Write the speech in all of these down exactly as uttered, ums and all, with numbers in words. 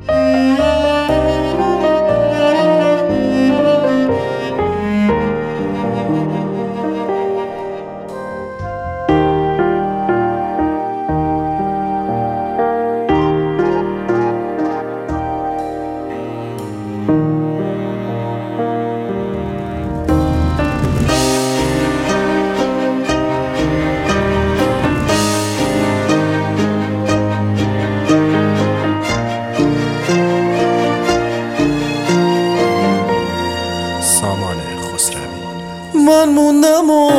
سامان خسروی. من موندم و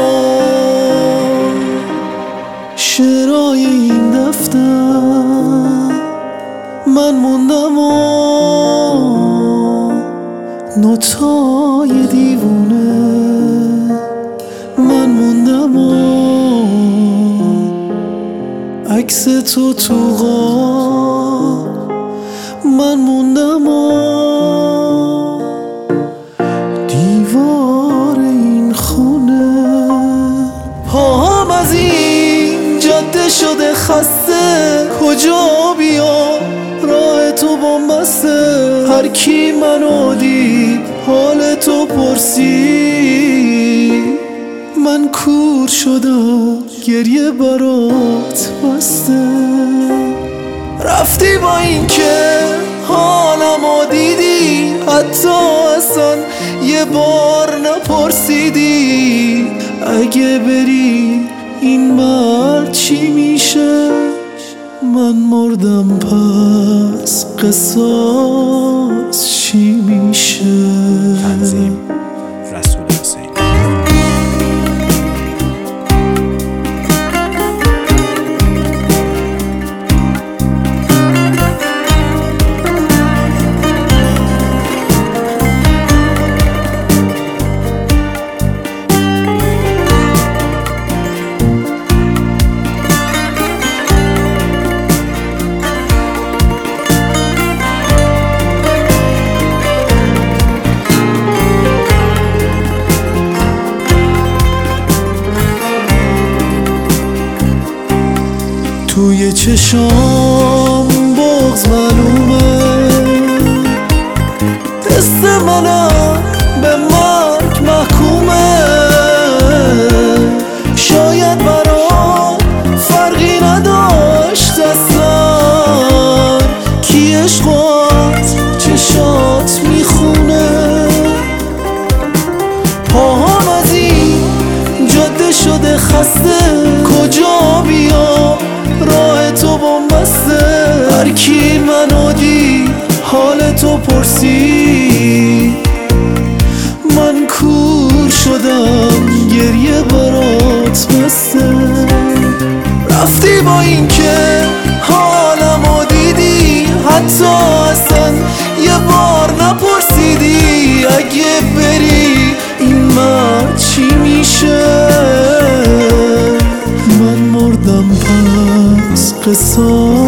شعرهای این دفتر، من موندم و نوتای دیوونه، من موندم و عکس تو تو غار، من موندم و دیوار این خونه. پاهم از این جاده شده خسته، کجا بیام راه تو بومبسته. هر کی منو دید حال تو پرسید، من کور شدم گریه برات بسته. رفتی با این که حالمو دیدی، حتی اصلا یه بار نپرسیدی. اگه بری این مرد چی میشه؟ من مردم پس قصاص چی میشه؟ تنظیم رسول حسین. توی چشام بغض معلومه، دست منم به مرگ محکومه. شاید برام فرقی نداشت اصلا، کی عشقات چشات میخونه. پاهم از این جاده شده خسته، کجا بیام راه تو بومبسته. هر کی منو دید حال تو پرسید، من کور شدم گریه برات بسته. رفتی با این که حالمو دیدی، حتی اصلا یه بار نپرسیدی. اگه بری این مرد چی میشه؟ من مردم پس قصاص